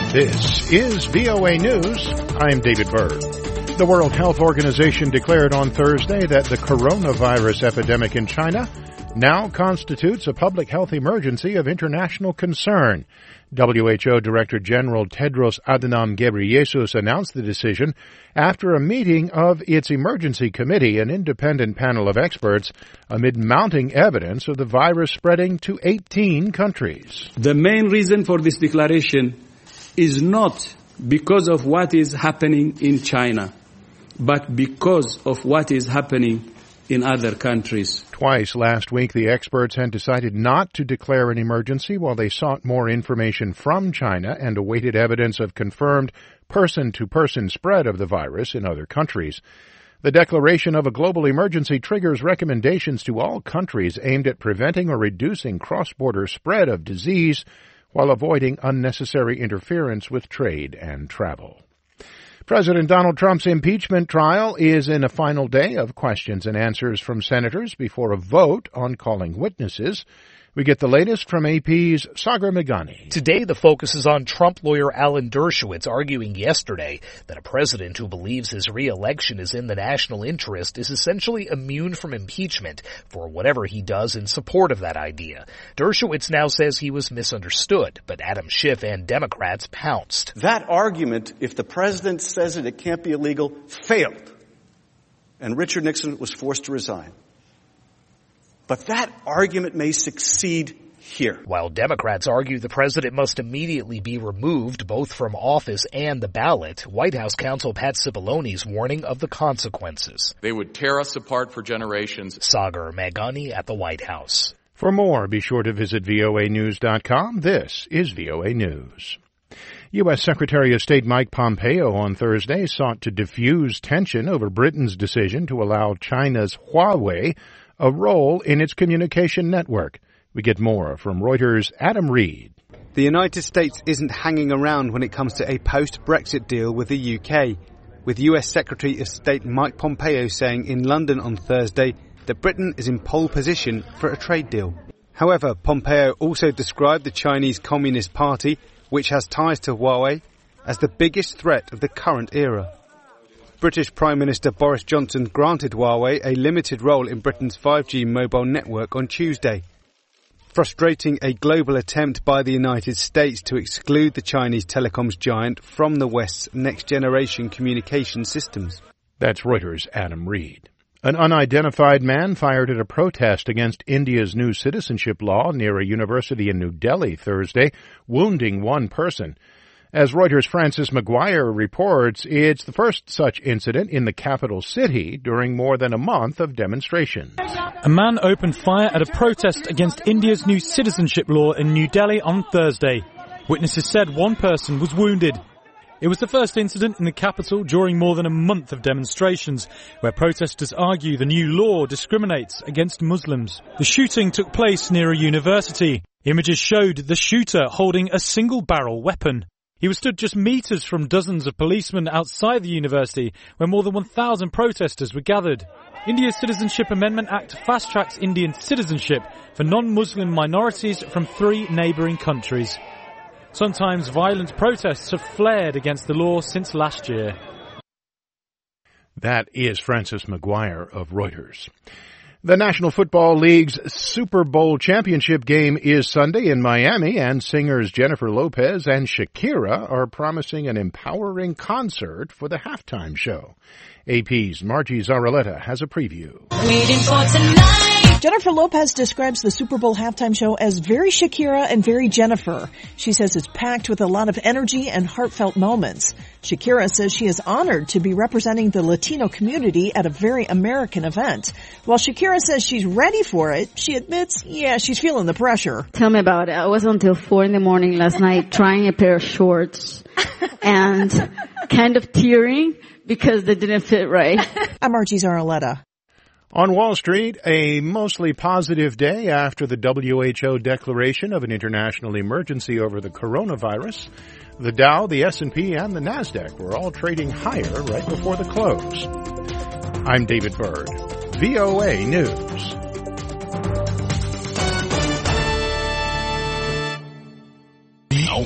This is VOA News. I'm David Byrd. The World Health Organization declared on Thursday that the coronavirus epidemic in China now constitutes a public health emergency of international concern. WHO Director General Tedros Adhanom Ghebreyesus announced the decision after a meeting of its emergency committee, an independent panel of experts, amid mounting evidence of the virus spreading to 18 countries. The main reason for this declaration is not because of what is happening in China, but because of what is happening in other countries. Twice last week, the experts had decided not to declare an emergency while they sought more information from China and awaited evidence of confirmed person-to-person spread of the virus in other countries. The declaration of a global emergency triggers recommendations to all countries aimed at preventing or reducing cross-border spread of disease while avoiding unnecessary interference with trade and travel. President Donald Trump's impeachment trial is in a final day of questions and answers from senators before a vote on calling witnesses. We get the latest from AP's Sagar Meghani. Today, the focus is on Trump lawyer Alan Dershowitz arguing yesterday that a president who believes his re-election is in the national interest is essentially immune from impeachment for whatever he does in support of that idea. Dershowitz now says he was misunderstood, but Adam Schiff and Democrats pounced. That argument, if the president says it can't be illegal, failed. And Richard Nixon was forced to resign. But that argument may succeed here. While Democrats argue the president must immediately be removed both from office and the ballot, White House counsel Pat Cipollone is warning of the consequences. They would tear us apart for generations. Sagar Meghani at the White House. For more, be sure to visit voanews.com. This is VOA News. U.S. Secretary of State Mike Pompeo on Thursday sought to diffuse tension over Britain's decision to allow China's Huawei a role in its communication network. We get more from Reuters' Adam Reed. The United States isn't hanging around when it comes to a post-Brexit deal with the UK, with US Secretary of State Mike Pompeo saying in London on Thursday that Britain is in pole position for a trade deal. However, Pompeo also described the Chinese Communist Party, which has ties to Huawei, as the biggest threat of the current era. British Prime Minister Boris Johnson granted Huawei a limited role in Britain's 5G mobile network on Tuesday, frustrating a global attempt by the United States to exclude the Chinese telecoms giant from the West's next-generation communication systems. That's Reuters' Adam Reed. An unidentified man fired at a protest against India's new citizenship law near a university in New Delhi Thursday, wounding one person. As Reuters' Francis McGuire reports, it's the first such incident in the capital city during more than a month of demonstrations. A man opened fire at a protest against India's new citizenship law in New Delhi on Thursday. Witnesses said one person was wounded. It was the first incident in the capital during more than a month of demonstrations, where protesters argue the new law discriminates against Muslims. The shooting took place near a university. Images showed the shooter holding a single-barrel weapon. He was stood just meters from dozens of policemen outside the university where more than 1,000 protesters were gathered. India's Citizenship Amendment Act fast-tracks Indian citizenship for non-Muslim minorities from 3 neighbouring countries. Sometimes violent protests have flared against the law since last year. That is Francis McGuire of Reuters. The National Football League's Super Bowl championship game is Sunday in Miami, and singers Jennifer Lopez and Shakira are promising an empowering concert for the halftime show. AP's Margie Zaraletta has a preview. Waiting for tonight. Jennifer Lopez describes the Super Bowl halftime show as very Shakira and very Jennifer. She says it's packed with a lot of energy and heartfelt moments. Shakira says she is honored to be representing the Latino community at a very American event. While Shakira says she's ready for it, she admits, she's feeling the pressure. Tell me about it. I was until 4 a.m. last night trying a pair of shorts and kind of tearing because they didn't fit right. I'm Margie Zaraletta. On Wall Street, a mostly positive day after the WHO declaration of an international emergency over the coronavirus. The Dow, the S&P, and the NASDAQ were all trading higher right before the close. I'm David Byrd, VOA News.